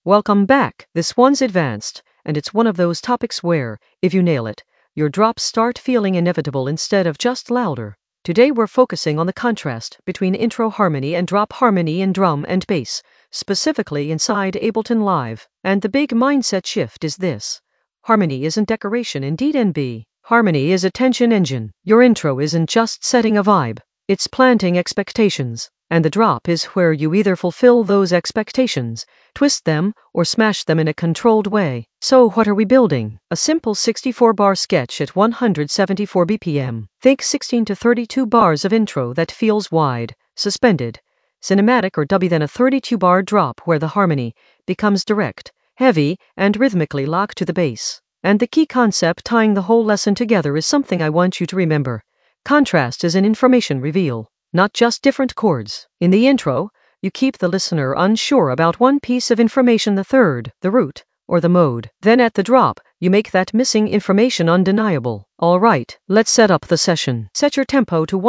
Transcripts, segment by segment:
Welcome back. This one's advanced, and it's one of those topics where, if you nail it, your drops start feeling inevitable instead of just louder. Today we're focusing on the contrast between intro harmony and drop harmony in drum and bass, specifically inside Ableton Live. And the big mindset shift is this. Harmony isn't decoration in DnB. Harmony is a tension engine. Your intro isn't just setting a vibe. It's planting expectations. And the drop is where you either fulfill those expectations, twist them, or smash them in a controlled way. So what are we building? A simple 64-bar sketch at 174 BPM. Think 16 to 32 bars of intro that feels wide, suspended, cinematic or dubby, then a 32-bar drop where the harmony becomes direct, heavy, and rhythmically locked to the bass. And the key concept tying the whole lesson together is something I want you to remember. Contrast is an information reveal. Not just different chords. In the intro, you keep the listener unsure about one piece of information, the third, the root, or the mode. Then at the drop, you make that missing information undeniable. Alright, let's set up the session. Set your tempo to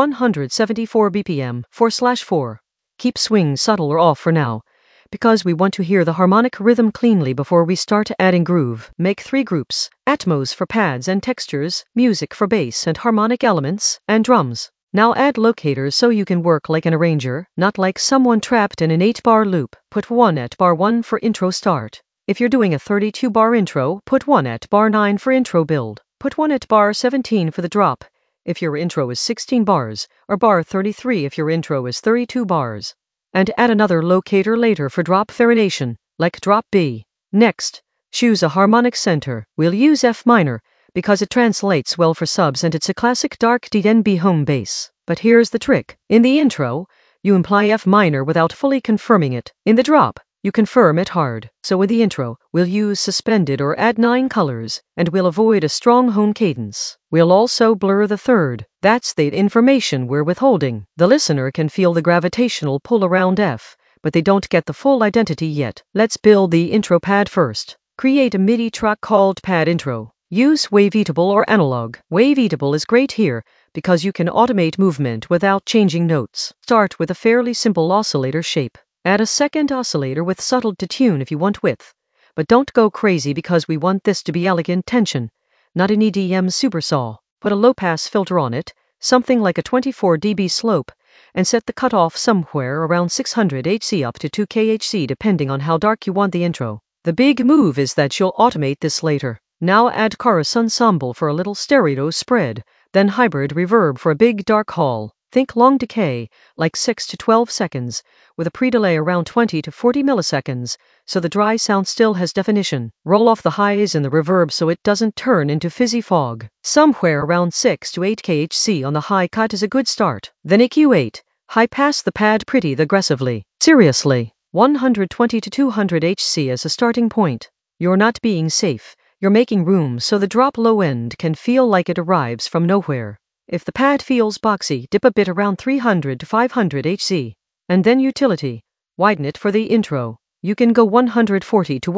174 BPM, 4/4. Keep swing subtle or off for now, because we want to hear the harmonic rhythm cleanly before we start adding groove. Make 3 groups, Atmos for pads and textures, music for bass and harmonic elements, and drums. Now add locators so you can work like an arranger, not like someone trapped in an 8-bar loop. Put 1 at bar 1 for intro start. If you're doing a 32-bar intro, put 1 at bar 9 for intro build. Put 1 at bar 17 for the drop, if your intro is 16 bars, or bar 33 if your intro is 32 bars. And add another locator later for drop variation, like drop B. Next, choose a harmonic center. We'll use F minor, because it translates well for subs and it's a classic dark DnB home bass. But here's the trick. In the intro, you imply F minor without fully confirming it. In the drop, you confirm it hard. So in the intro, we'll use suspended or add 9 colors, and we'll avoid a strong home cadence. We'll also blur the third. That's the information we're withholding. The listener can feel the gravitational pull around F, but they don't get the full identity yet. Let's build the intro pad first. Create a MIDI track called Pad Intro. Use Wavetable or Analog. Wavetable is great here because you can automate movement without changing notes. Start with a fairly simple oscillator shape. Add a second oscillator with subtle detune if you want width. But don't go crazy because we want this to be elegant tension, not an EDM supersaw. Put a low-pass filter on it, something like a 24 dB slope, and set the cutoff somewhere around 600 Hz up to 2 kHz depending on how dark you want the intro. The big move is that you'll automate this later. Now add chorus ensemble for a little stereo spread, then hybrid reverb for a big dark hall. Think long decay, like 6 to 12 seconds, with a pre-delay around 20 to 40 milliseconds, so the dry sound still has definition. Roll off the highs in the reverb so it doesn't turn into fizzy fog. Somewhere around 6 to 8 kHz on the high cut is a good start. Then EQ8, high pass the pad pretty aggressively. Seriously, 120 to 200 Hz as a starting point. You're not being safe. You're making room so the drop low end can feel like it arrives from nowhere. If the pad feels boxy, dip a bit around 300 to 500 Hz. And then utility. Widen it for the intro. You can go 140 to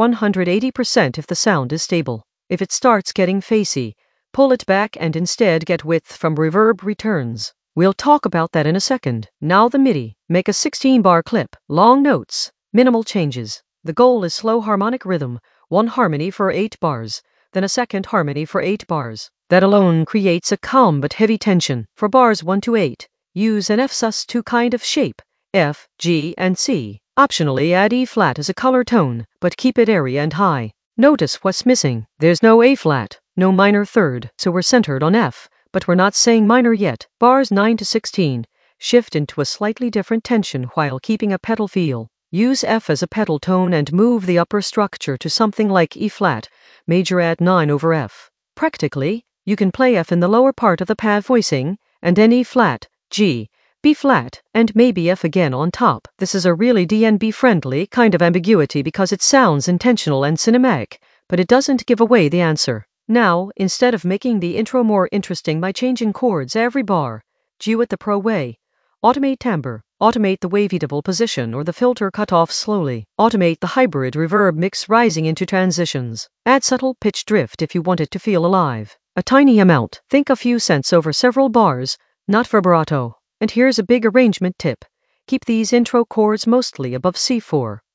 180% if the sound is stable. If it starts getting facey, pull it back and instead get width from reverb returns. We'll talk about that in a second. Now the MIDI. Make a 16-bar clip. Long notes. Minimal changes. The goal is slow harmonic rhythm. 1 harmony for 8 bars, then a second harmony for 8 bars. That alone creates a calm but heavy tension. For bars 1 to 8, use an F-sus2 kind of shape, F, G, and C. Optionally add E-flat as a color tone, but keep it airy and high. Notice what's missing. There's no A-flat, no minor third, so we're centered on F, but we're not saying minor yet. Bars 9 to 16, shift into a slightly different tension while keeping a pedal feel. Use F as a pedal tone and move the upper structure to something like E-flat, major add 9 over F. Practically, you can play F in the lower part of the pad voicing, and then E-flat, G, B-flat, and maybe F again on top. This is a really DnB-friendly kind of ambiguity because it sounds intentional and cinematic, but it doesn't give away the answer. Now, instead of making the intro more interesting by changing chords every bar, do it the pro way. Automate timbre. Automate the wavetable position or the filter cutoff slowly. Automate the hybrid reverb mix rising into transitions. Add subtle pitch drift if you want it to feel alive. A tiny amount. Think a few cents over several bars, not vibrato. And here's a big arrangement tip. Keep these intro chords mostly above C4.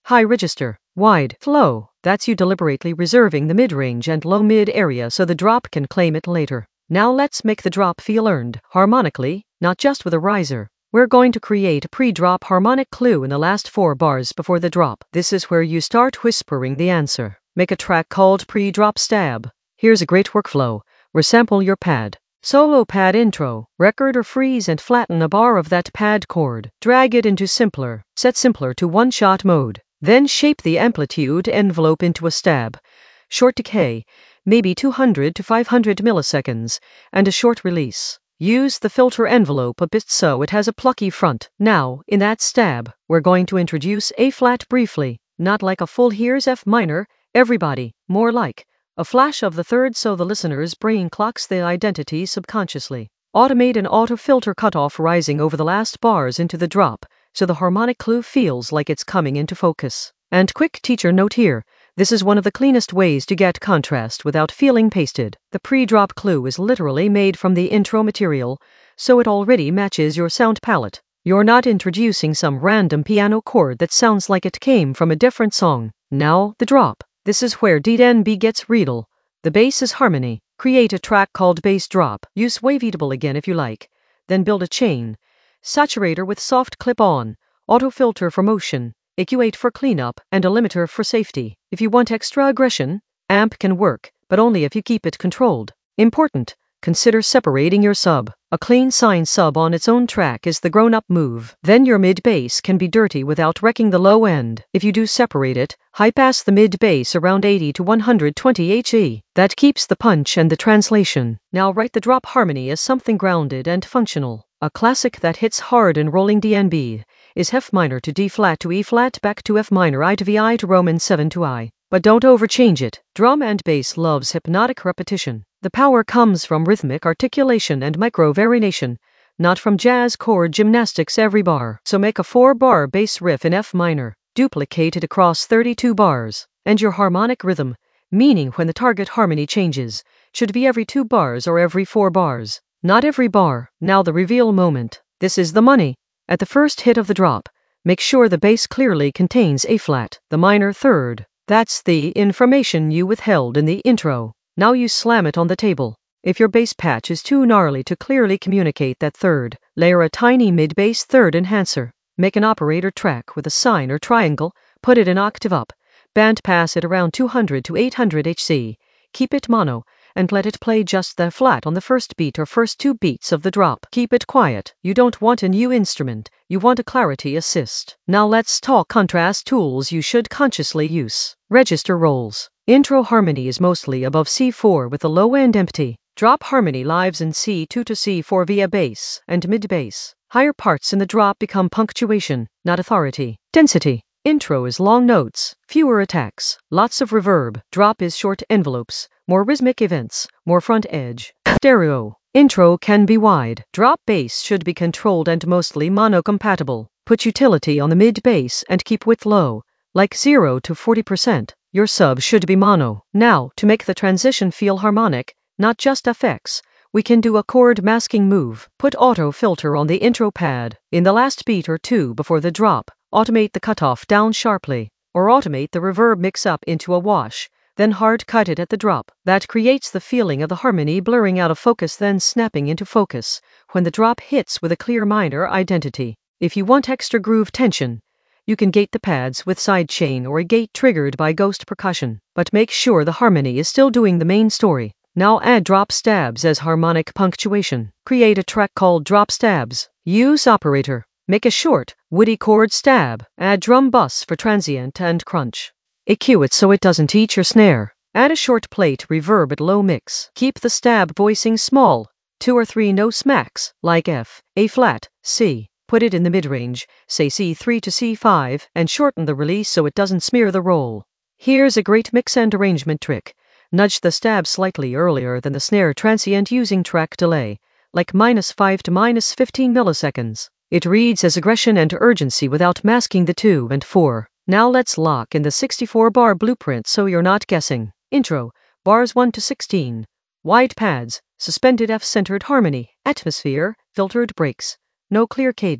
high register, wide flow. That's you deliberately reserving the mid-range and low-mid area so the drop can claim it later. Now let's make the drop feel earned, harmonically, not just with a riser. We're going to create a pre-drop harmonic clue in the last 4 bars before the drop. This is where you start whispering the answer. Make a track called Pre-Drop Stab. Here's a great workflow. Resample your pad. Solo pad intro, record or freeze and flatten a bar of that pad chord. Drag it into simpler. Set simpler to one-shot mode. Then shape the amplitude envelope into a stab. Short decay, maybe 200 to 500 milliseconds, and a short release. Use the filter envelope a bit so it has a plucky front. Now, in that stab, we're going to introduce A-flat briefly. Not like a full here's F minor, everybody, more like a flash of the third so the listener's brain clocks the identity subconsciously. Automate an auto-filter cutoff rising over the last bars into the drop, so the harmonic clue feels like it's coming into focus. And quick teacher note here, this is one of the cleanest ways to get contrast without feeling pasted. The pre-drop clue is literally made from the intro material, so it already matches your sound palette. You're not introducing some random piano chord that sounds like it came from a different song. Now, the drop. This is where DNB gets real. The bass is harmony. Create a track called bass drop. Use wavetable again if you like. Then build a chain. Saturator with soft clip-on. Auto filter for motion. EQ8 for cleanup, and a limiter for safety. If you want extra aggression, amp can work, but only if you keep it controlled. Important. Consider separating your sub. A clean sine sub on its own track is the grown-up move. Then your mid-bass can be dirty without wrecking the low end. If you do separate it, high-pass the mid-bass around 80 to 120 HE. That keeps the punch and the translation. Now write the drop harmony as something grounded and functional. A classic that hits hard in rolling DNB is F minor to D flat to E flat back to F minor I to VI to Roman 7 to I. But don't overchange it. Drum and bass loves hypnotic repetition. The power comes from rhythmic articulation and micro-variation, not from jazz chord gymnastics every bar. So make a 4-bar bass riff in F minor, duplicate it across 32 bars, and your harmonic rhythm, meaning when the target harmony changes, should be every 2 bars or every 4 bars. Not every bar. Now the reveal moment. This is the money. At the first hit of the drop, make sure the bass clearly contains A-flat, the minor third. That's the information you withheld in the intro. Now you slam it on the table. If your bass patch is too gnarly to clearly communicate that third, layer a tiny mid-bass third enhancer. Make an operator track with a sine or triangle, put it an octave up, band pass it around 200 to 800 HC, keep it mono, and let it play just the flat on the first beat or first 2 beats of the drop. Keep it quiet. You don't want a new instrument. You want a clarity assist. Now let's talk contrast tools you should consciously use. Register rolls. Intro harmony is mostly above C4 with the low end empty. Drop harmony lives in C2 to C4 via bass and mid-bass. Higher parts in the drop become punctuation, not authority. Density. Intro is long notes, fewer attacks, lots of reverb. Drop is short envelopes, more rhythmic events, more front edge. Stereo. Intro can be wide. Drop bass should be controlled and mostly mono-compatible. Put utility on the mid-bass and keep width low, like 0 to 40%. Your sub should be mono. Now, to make the transition feel harmonic, not just effects, we can do a chord masking move. Put auto filter on the intro pad. In the last beat or 2 before the drop, automate the cutoff down sharply, or automate the reverb mix up into a wash, then hard cut it at the drop. That creates the feeling of the harmony blurring out of focus then snapping into focus, when the drop hits with a clear minor identity. If you want extra groove tension, you can gate the pads with sidechain or a gate triggered by ghost percussion, but make sure the harmony is still doing the main story. Now add drop stabs as harmonic punctuation. Create a track called drop stabs. Use operator. Make a short, woody chord stab. Add drum bus for transient and crunch. EQ it so it doesn't eat your snare. Add a short plate reverb at low mix. Keep the stab voicing small. 2 or 3 no smacks, like F, A flat, C. Put it in the mid-range, say C3 to C5, and shorten the release so it doesn't smear the roll. Here's a great mix and arrangement trick. Nudge the stab slightly earlier than the snare transient using track delay, like -5 to -15 milliseconds. It reads as aggression and urgency without masking the 2 and 4. Now let's lock in the 64-bar blueprint so you're not guessing. Intro, bars 1 to 16. Wide pads, suspended F-centered harmony, atmosphere, filtered breaks. No clear cadence.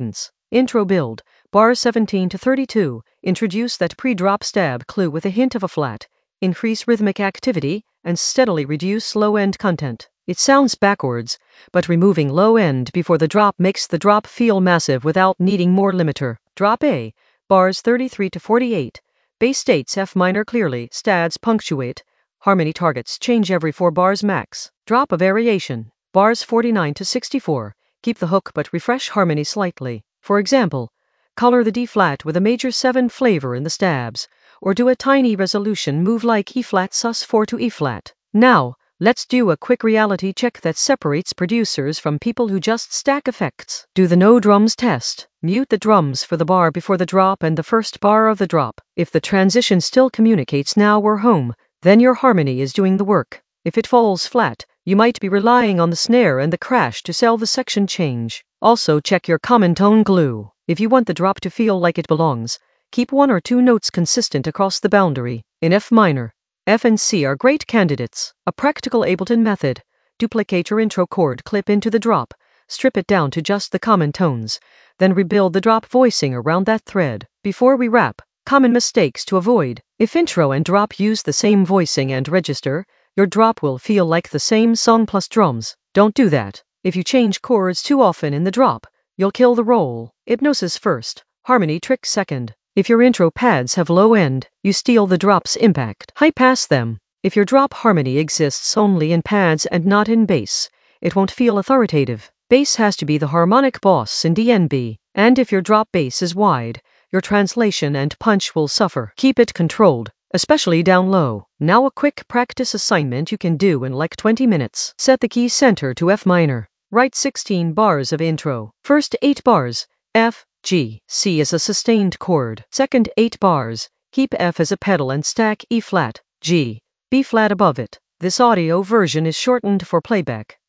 Intro build. Bars 17 to 32. Introduce that pre-drop stab clue with a hint of a flat. Increase rhythmic activity, and steadily reduce low-end content. It sounds backwards, but removing low end before the drop makes the drop feel massive without needing more limiter. Drop A. Bars 33 to 48. Bass states F minor clearly, stads punctuate. Harmony targets change every 4 bars max. Drop a variation. Bars 49 to 64. Keep the hook but refresh harmony slightly. For example, color the D flat with a major 7 flavor in the stabs, or do a tiny resolution move like E flat sus4 to E flat. Now, let's do a quick reality check that separates producers from people who just stack effects. Do the no drums test. Mute the drums for the bar before the drop and the first bar of the drop. If the transition still communicates now we're home, then your harmony is doing the work. If it falls flat, you might be relying on the snare and the crash to sell the section change. Also check your common tone glue. If you want the drop to feel like it belongs, keep 1 or 2 notes consistent across the boundary. In F minor, F and C are great candidates. A practical Ableton method. Duplicate your intro chord clip into the drop, strip it down to just the common tones, then rebuild the drop voicing around that thread. Before we wrap, common mistakes to avoid. If intro and drop use the same voicing and register, your drop will feel like the same song plus drums. Don't do that. If you change chords too often in the drop, you'll kill the roll. Hypnosis first, harmony trick second. If your intro pads have low end, you steal the drop's impact. High pass them. If your drop harmony exists only in pads and not in bass, it won't feel authoritative. Bass has to be the harmonic boss in DNB, and if your drop bass is wide, your translation and punch will suffer. Keep it controlled, especially down low. Now a quick practice assignment you can do in like 20 minutes. Set the key center to F minor. Write 16 bars of intro. First 8 bars, F, G, C as a sustained chord. Second 8 bars, keep F as a pedal and stack E flat, G, B flat above it. This audio version is shortened for playback.